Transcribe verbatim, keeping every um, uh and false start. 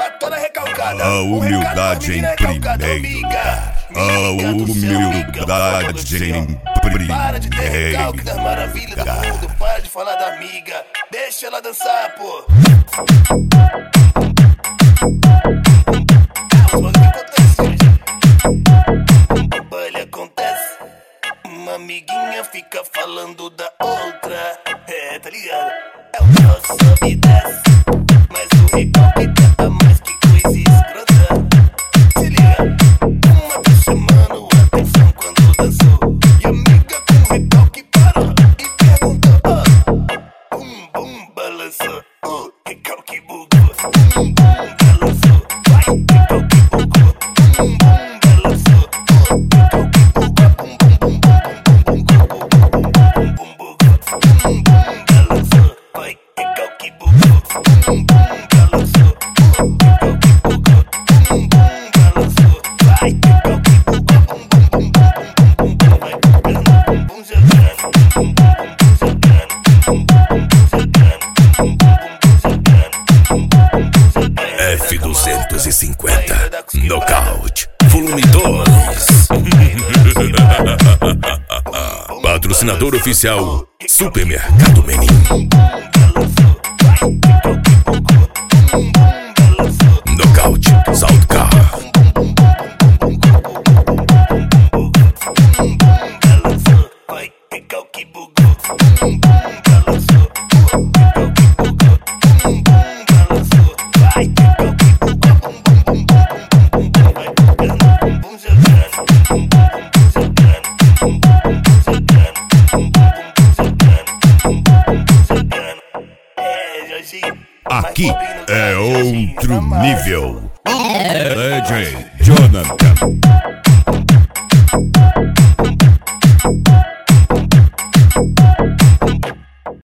tá toda recalcada. A humildade em primeiro lugar. A humildade em Para de ter recalque das primeiro maravilhas do lugar. mundo. Para de falar da amiga. Deixa ela dançar, pô. É o que acontece, gente. O baile acontece. Uma amiguinha fica falando da outra. É, tá ligado? É o nosso sobe e desce. Mas o recalque tá mais que coisa escrota. Se liga, uma tá chamando a atenção quando dançou. E a amiga com recalque parou e perguntou: oh, bum bum balançou, o recalque bugou. Bum bum balançou, vai, recalque bugou. Bum bum balançou, o recalque bugou. Bum bum bum bum bum bum bum bum bum bum bum bum balançou, vai, recalque bugou. Bum bum balançou, o recalque bugou. Bum bum balançou, vai, recalque bugou. Bum bum bum bum bum bum vai tocando, bum bum jogando, bum bum bum jogando, bum bum bum jogando, bum bum bum jogando, bum bum bum jogando. F duzentos e cinquenta Nocaute Volume dois. Patrocinador oficial Supermercado Menin. Nocaute Saltcar. Vai, recalque bugou. Bum bum balançou. Recalque bugou. Bum bum balançou. Vai, recalque bugou. Bum bum bum bum bum bum vai tocando. Bum bum jogando. Bum bum bum jogando. Bum bum bum jogando. Bum bum bum jogando. Bum bum bum jogando. É, Jorginho. Aqui é outro nível. D J Jonathan.